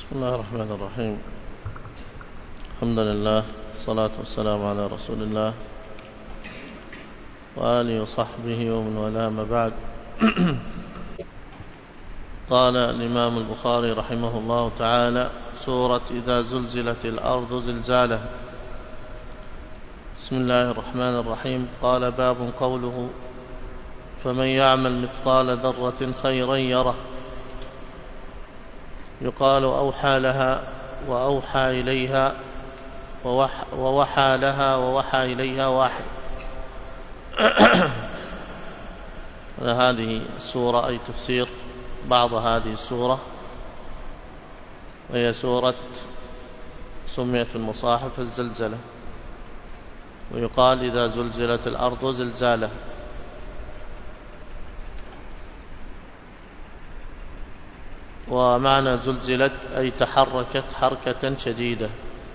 بسم الله الرحمن الرحيم. الحمد لله والصلاة والسلام على رسول الله وآله وصحبه ومن والاه، ما بعد. قال الإمام البخاري رحمه الله تعالى: سورة إذا زلزلت الأرض زلزالها. بسم الله الرحمن الرحيم. قال: باب قوله: فمن يعمل مثقال ذرة خيرا يره. يقال أوحى لها وأوحى إليها ووحى لها ووحى إليها واحد. هذه السورة أي تفسير بعض هذه السورة، وهي سورة سميت في المصاحف الزلزلة، ويقال إذا زلزلت الأرض زلزالها. ومعنى زلزلت أي تحركت حركة شديدة،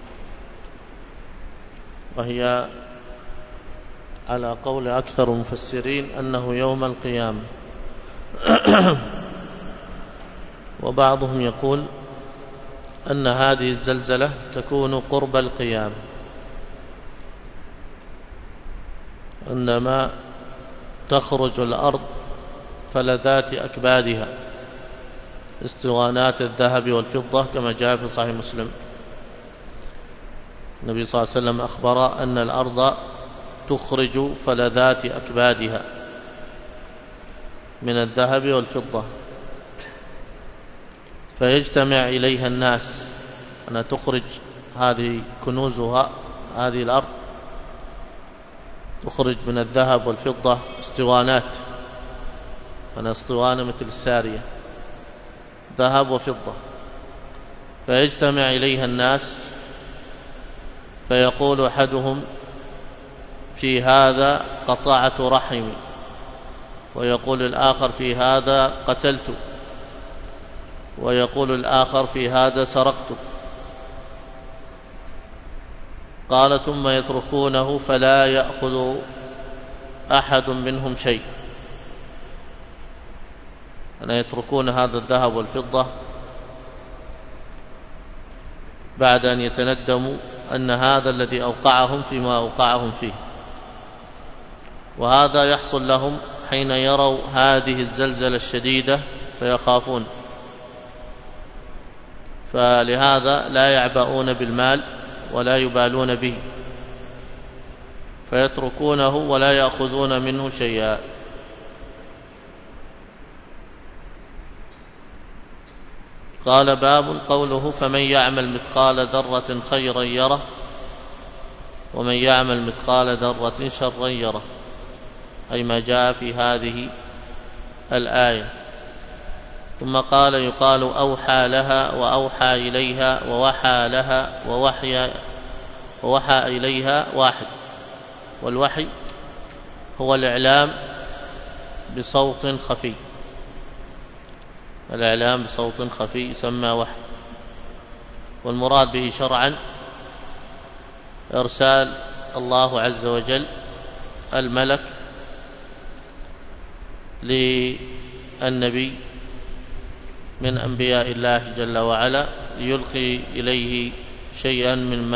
وهي على قول أكثر المفسرين أنه يوم القيامة. وبعضهم يقول أن هذه الزلزلة تكون قرب القيامة، عندما تخرج الأرض فلذات أكبادها اسطوانات الذهب والفضة، كما جاء في صحيح مسلم. النبي صلى الله عليه وسلم أخبر أن الأرض تخرج فلذات أكبادها من الذهب والفضة، فيجتمع إليها الناس، أن تخرج هذه كنوزها، هذه الأرض تخرج من الذهب والفضة اسطوانات، أنا اسطوانة مثل السارية، ذهب وفضة، فيجتمع إليها الناس، فيقول أحدهم: في هذا قطعت رحمي، ويقول الآخر: في هذا قتلت، ويقول الآخر: في هذا سرقت. قال: ثم يتركونه فلا يأخذ أحد منهم شيء، أن يتركون هذا الذهب والفضة بعد أن يتندموا أن هذا الذي أوقعهم فيما أوقعهم فيه. وهذا يحصل لهم حين يروا هذه الزلزلة الشديدة فيخافون، فلهذا لا يعبؤون بالمال ولا يبالون به، فيتركونه ولا يأخذون منه شيئا. قال: باب قوله: فمن يعمل مثقال ذرة خيرا يره، ومن يعمل مثقال ذرة شرا يره، أي ما جاء في هذه الآية. ثم قال: يقال أوحى لها وأوحى إليها ووحى لها ووحى إليها واحد. والوحي هو الإعلام بصوت خفي، الإعلام بصوت خفي يسمى وحي. والمراد به شرعا إرسال الله عز وجل الملك للنبي من أنبياء الله جل وعلا ليلقي إليه شيئا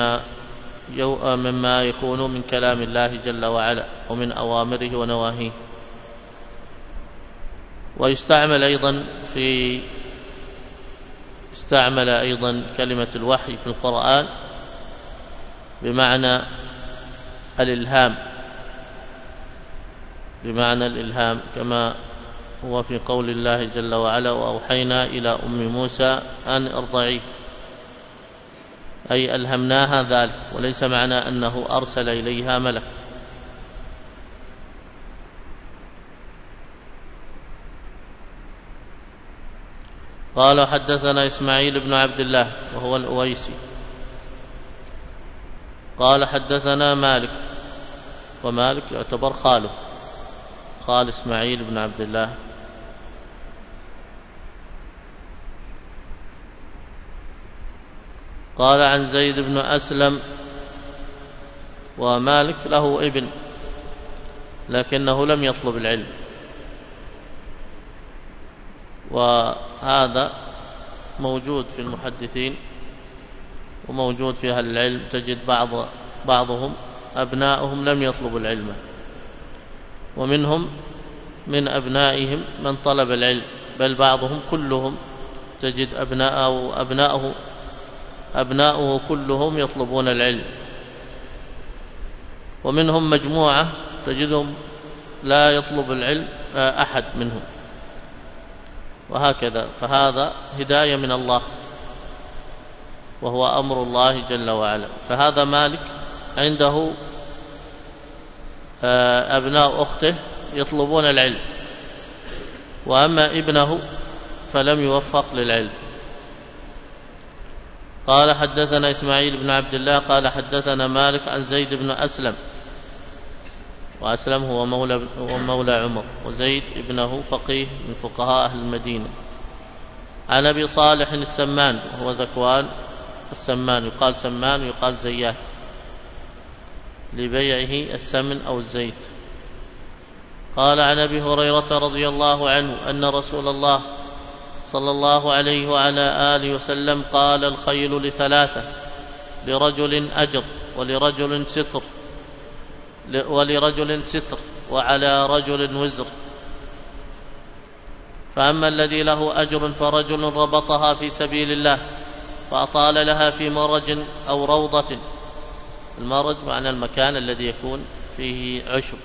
مما يكون من كلام الله جل وعلا ومن أوامره ونواهيه. ويستعمل أيضا كلمة الوحي في القرآن بمعنى الإلهام، كما هو في قول الله جل وعلا: وأوحينا إلى أم موسى أن ارضعيه، أي ألهمناها ذلك، وليس معنى أنه أرسل إليها ملك. قال: حدثنا إسماعيل بن عبد الله وهو الأويسي قال: حدثنا مالك، ومالك يعتبر خاله، خال إسماعيل بن عبد الله. قال: عن زيد بن أسلم. ومالك له ابن لكنه لم يطلب العلم، وهذا موجود في المحدثين وموجود في أهل العلم، تجد بعضهم أبناؤهم لم يطلبوا العلم، ومنهم من أبنائهم من طلب العلم، بل بعضهم كلهم تجد أبناؤه كلهم يطلبون العلم، ومنهم مجموعة تجدهم لا يطلب العلم أحد منهم، وهكذا. فهذا هداية من الله وهو أمر الله جل وعلا. فهذا مالك عنده أبناء أخته يطلبون العلم، وأما ابنه فلم يوفق للعلم. قال حدثنا إسماعيل بن عبد الله قال حدثنا مالك عن زيد بن أسلم، وأسلم هو مولى عمر، وزيد ابنه فقيه من فقهاء أهل المدينة، عن أبي صالح السمان وهو ذكوان السمان، يقال سمان ويقال زيات لبيعه السمن أو الزيت. قال عن أبي هريرة رضي الله عنه أن رسول الله صلى الله عليه وعلى آله وسلم قال: الخيل لثلاثة، لرجل أجر ولرجل ستر وعلى رجل وزر. فأما الذي له أجر فرجل ربطها في سبيل الله فأطال لها في مرج أو روضة. المرج معنى المكان الذي يكون فيه عشب،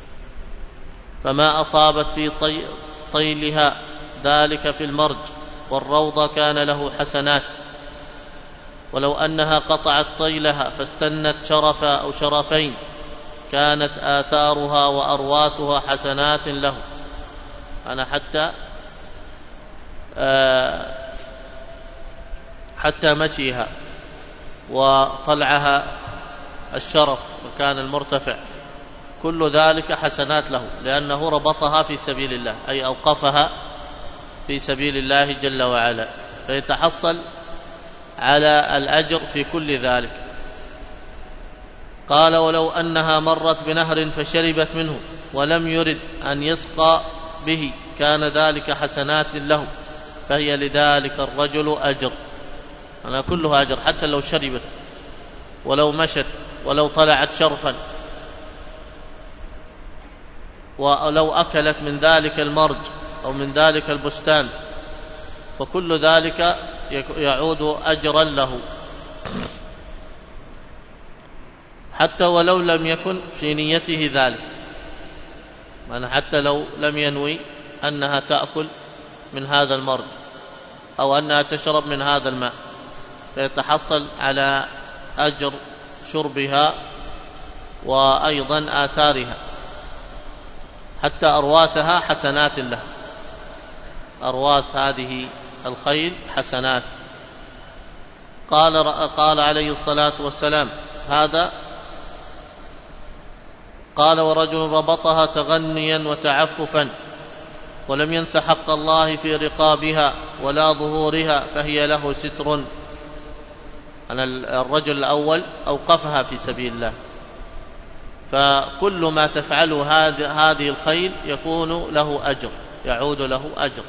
فما أصابت في طيلها ذلك في المرج والروضة كان له حسنات، ولو أنها قطعت طيلها فاستنت شرفا أو شرفين كانت آثارها وأرواتها حسنات له. أنا حتى مشيها وطلعها الشرف وكان المرتفع كل ذلك حسنات له، لأنه ربطها في سبيل الله، أي أوقفها في سبيل الله جل وعلا، فيتحصل على الأجر في كل ذلك. قال: ولو أنها مرت بنهر فشربت منه ولم يرد أن يسقى به كان ذلك حسنات له، فهي لذلك الرجل أجر. أنا كلها أجر، حتى لو شربت ولو مشت ولو طلعت شرفا ولو أكلت من ذلك المرج أو من ذلك البستان، فكل ذلك يعود أجرا له، حتى ولو لم يكن في نيته ذلك، يعني حتى لو لم ينوي أنها تأكل من هذا المرج أو أنها تشرب من هذا الماء، فيتحصل على أجر شربها وأيضا آثارها، حتى أرواثها حسنات له، أرواث هذه الخيل حسنات. قال عليه الصلاة والسلام هذا. قال: ورجل ربطها تغنيا وتعففا ولم ينس حق الله في رقابها ولا ظهورها فهي له ستر. أنا الرجل الأول أوقفها في سبيل الله، فكل ما تفعله هذه الخيل يكون له أجر، يعود له أجر.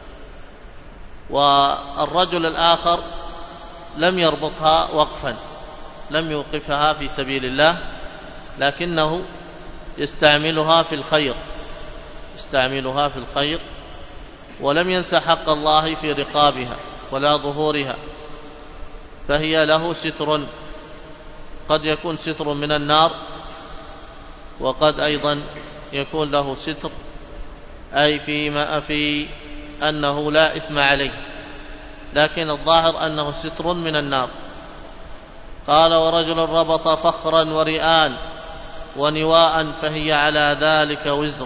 والرجل الآخر لم يربطها وقفا، لم يوقفها في سبيل الله، لكنه يستعملها في الخير ولم ينس حق الله في رقابها ولا ظهورها، فهي له ستر. قد يكون ستر من النار، وقد أيضا يكون له ستر أي في أنه لا إثم عليه، لكن الظاهر أنه ستر من النار. قال: ورجل ربط فخرا ورئان ونواء فهي على ذلك وزر.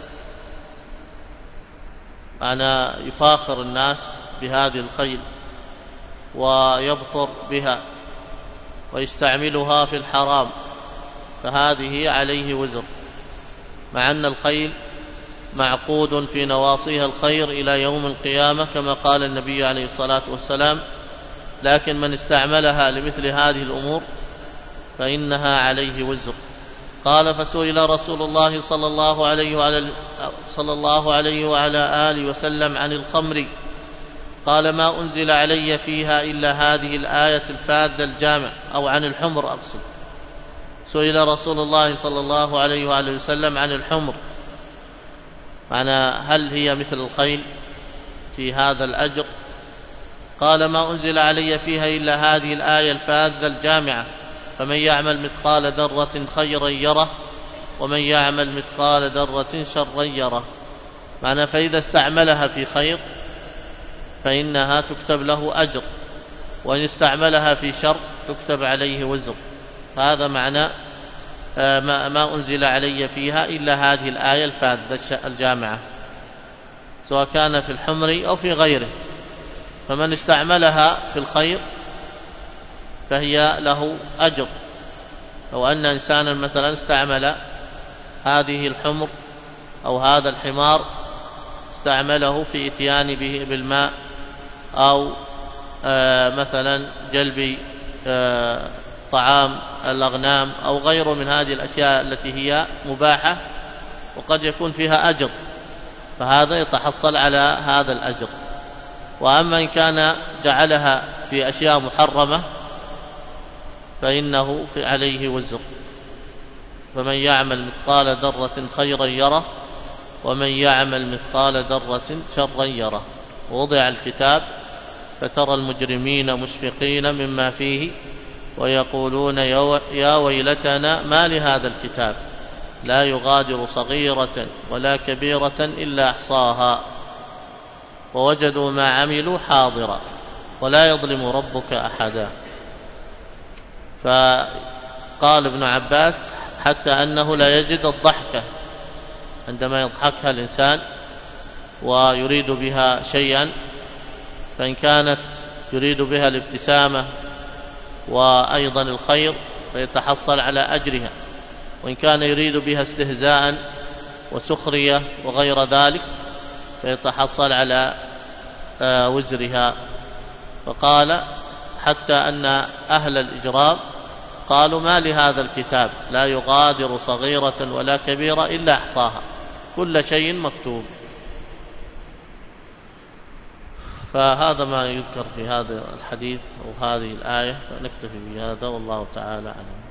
أنا يفاخر الناس بهذه الخيل ويبطر بها ويستعملها في الحرام، فهذه عليه وزر، مع أن الخيل معقود في نواصيها الخير إلى يوم القيامة كما قال النبي عليه الصلاة والسلام، لكن من استعملها لمثل هذه الأمور فإنها عليه وزر. قال: فسئل رسول الله صلى الله عليه وعلى آله وسلم عن الخمر قال ما أنزل علي فيها إلا هذه الآية الفاذة الجامع، أو عن الحمر أقصد. سئل رسول الله صلى الله عليه وآله وسلم عن الحمر، معنى هل هي مثل الخيل في هذا الأجر؟ قال ما أنزل علي فيها إلا هذه الآية الفاذة الجامعة، فمن يعمل مثقال ذرة خيرا يره ومن يعمل مثقال ذرة شرا يره. معنى فإذا استعملها في خير فإنها تكتب له أجر، وإن استعملها في شر تكتب عليه وزر. فهذا معنى ما أنزل علي فيها إلا هذه الآية الفاذة الجامعة، سواء كان في الحمر أو في غيره. فمن استعملها في الخير فهي له أجر. لو أن إنسانا مثلا استعمل هذه الحمر أو هذا الحمار، استعمله في إتيان به بالماء، أو مثلا جلب طعام الأغنام أو غيره من هذه الأشياء التي هي مباحة وقد يكون فيها أجر، فهذا يتحصل على هذا الأجر. وأما إن كان جعلها في أشياء محرمة فإنه عليه وزر. فمن يعمل مثقال ذرة خيرا يره ومن يعمل مثقال ذرة شرا يره. ووضع الكتاب فترى المجرمين مشفقين مما فيه ويقولون يا ويلتنا ما لهذا الكتاب لا يغادر صغيرة ولا كبيرة إلا أحصاها ووجدوا ما عملوا حاضرا ولا يظلم ربك أحدا. فقال ابن عباس حتى أنه لا يجد الضحكة عندما يضحكها الإنسان ويريد بها شيئا، فإن كانت يريد بها الابتسامة وأيضا الخير فيتحصل على أجرها، وإن كان يريد بها استهزاء وسخرية وغير ذلك فيتحصل على وزرها. فقال حتى أن أهل الإجرام قالوا ما لهذا الكتاب لا يغادر صغيرة ولا كبيرة إلا أحصاها، كل شيء مكتوب. فهذا ما يذكر في هذا الحديث أو هذه الآية، فنكتفي بهذا والله تعالى أعلم.